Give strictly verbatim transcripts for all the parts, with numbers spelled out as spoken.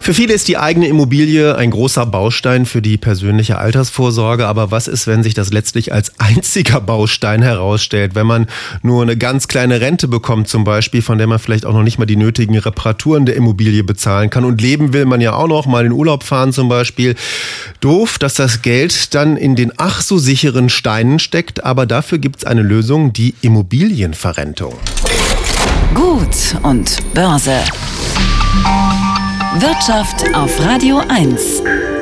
Für viele ist die eigene Immobilie ein großer Baustein für die persönliche Altersvorsorge. Aber was ist, wenn sich das letztlich als einziger Baustein herausstellt? Wenn man nur eine ganz kleine Rente bekommt zum Beispiel, von der man vielleicht auch noch nicht mal die nötigen Reparaturen der Immobilie bezahlen kann. Und leben will man ja auch noch, mal in Urlaub fahren zum Beispiel. Doof, dass das Geld dann in den ach so sicheren Steinen steckt. Aber dafür gibt es eine Lösung, die Immobilienverrentung. Gut und Börse. Wirtschaft auf Radio eins.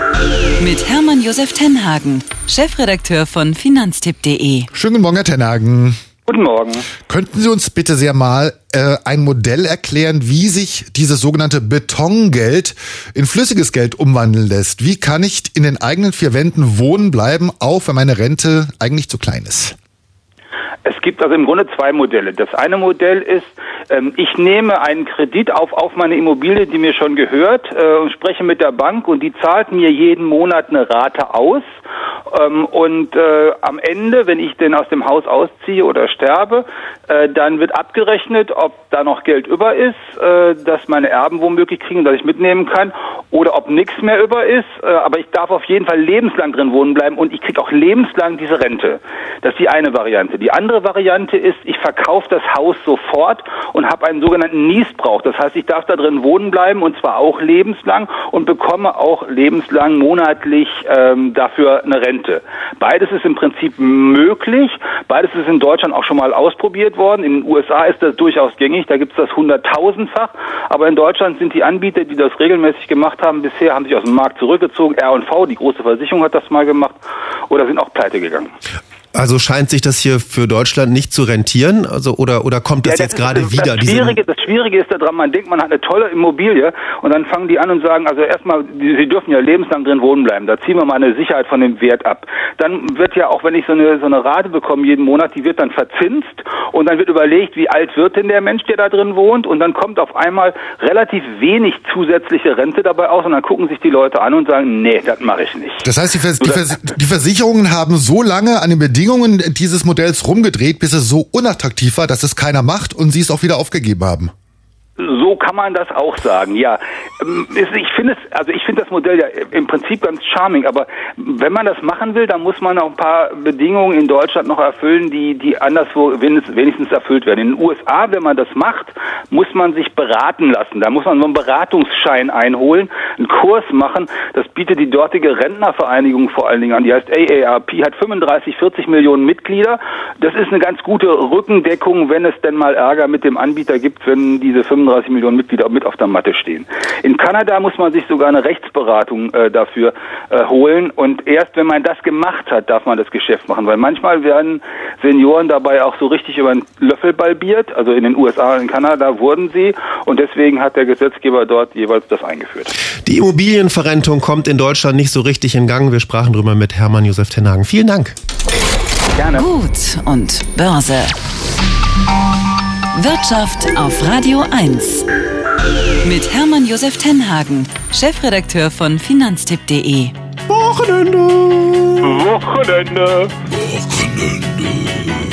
Mit Hermann Josef Tenhagen, Chefredakteur von Finanztipp punkt de. Schönen guten Morgen, Herr Tenhagen. Guten Morgen. Könnten Sie uns bitte sehr mal äh, ein Modell erklären, wie sich dieses sogenannte Betongeld in flüssiges Geld umwandeln lässt? Wie kann ich in den eigenen vier Wänden wohnen bleiben, auch wenn meine Rente eigentlich zu klein ist? Es gibt also im Grunde zwei Modelle. Das eine Modell ist, ähm, ich nehme einen Kredit auf auf meine Immobilie, die mir schon gehört, äh, und spreche mit der Bank und die zahlt mir jeden Monat eine Rate aus. Ähm, und äh, am Ende, wenn ich denn aus dem Haus ausziehe oder sterbe, äh, dann wird abgerechnet, ob da noch Geld über ist, äh, dass meine Erben womöglich kriegen, dass ich mitnehmen kann, oder ob nichts mehr über ist. Äh, aber ich darf auf jeden Fall lebenslang drin wohnen bleiben und ich kriege auch lebenslang diese Rente. Das ist die eine Variante. Die andere Variante ist, ich verkaufe das Haus sofort und habe einen sogenannten Niesbrauch. Das heißt, ich darf da drin wohnen bleiben und zwar auch lebenslang und bekomme auch lebenslang monatlich ähm, dafür eine Rente. Beides ist im Prinzip möglich. Beides ist in Deutschland auch schon mal ausprobiert worden. In den U S A ist das durchaus gängig. Da gibt es das hunderttausendfach. Aber in Deutschland sind die Anbieter, die das regelmäßig gemacht haben, bisher haben sich aus dem Markt zurückgezogen. R und V, die große Versicherung, hat das mal gemacht oder sind auch pleite gegangen. Also scheint sich das hier für Deutschland nicht zu rentieren? Also oder oder kommt das, ja, das jetzt gerade wieder? Das Schwierige, das Schwierige ist daran, man denkt, man hat eine tolle Immobilie und dann fangen die an und sagen, also erstmal, sie dürfen ja lebenslang drin wohnen bleiben. Da ziehen wir mal eine Sicherheit von dem Wert ab. Dann wird ja auch, wenn ich so eine so eine Rate bekomme jeden Monat, die wird dann verzinst und dann wird überlegt, wie alt wird denn der Mensch, der da drin wohnt, und dann kommt auf einmal relativ wenig zusätzliche Rente dabei aus und dann gucken sich die Leute an und sagen, nee, das mache ich nicht. Das heißt, die, Vers- die, Vers- die Versicherungen haben so lange an den Bedingungen dieses Modells rumgedreht, bis es so unattraktiv war, dass es keiner macht und sie es auch wieder aufgegeben haben. So kann man das auch sagen, ja. Ich finde es, also ich finde das Modell ja im Prinzip ganz charming, aber wenn man das machen will, dann muss man auch ein paar Bedingungen in Deutschland noch erfüllen, die, die anderswo wenigstens erfüllt werden. In den U S A, wenn man das macht, muss man sich beraten lassen. Da muss man so einen Beratungsschein einholen, einen Kurs machen. Das bietet die dortige Rentnervereinigung vor allen Dingen an. Die heißt A A R P, hat fünfunddreißig, vierzig Millionen Mitglieder. Das ist eine ganz gute Rückendeckung, wenn es denn mal Ärger mit dem Anbieter gibt, wenn diese fünfunddreißig Millionen Mitglieder mit auf der Matte stehen. In Kanada muss man sich sogar eine Rechtsberatung äh, dafür äh, holen und erst wenn man das gemacht hat, darf man das Geschäft machen, weil manchmal werden Senioren dabei auch so richtig über den Löffel balbiert, also in den U S A und in Kanada wurden sie und deswegen hat der Gesetzgeber dort jeweils das eingeführt. Die Immobilienverrentung kommt in Deutschland nicht so richtig in Gang. Wir sprachen drüber mit Hermann Josef Tenhagen. Vielen Dank. Gerne. Gut und Börse. Wirtschaft auf Radio eins. Mit Hermann Josef Tenhagen, Chefredakteur von Finanztipp punkt de. Wochenende. Wochenende. Wochenende.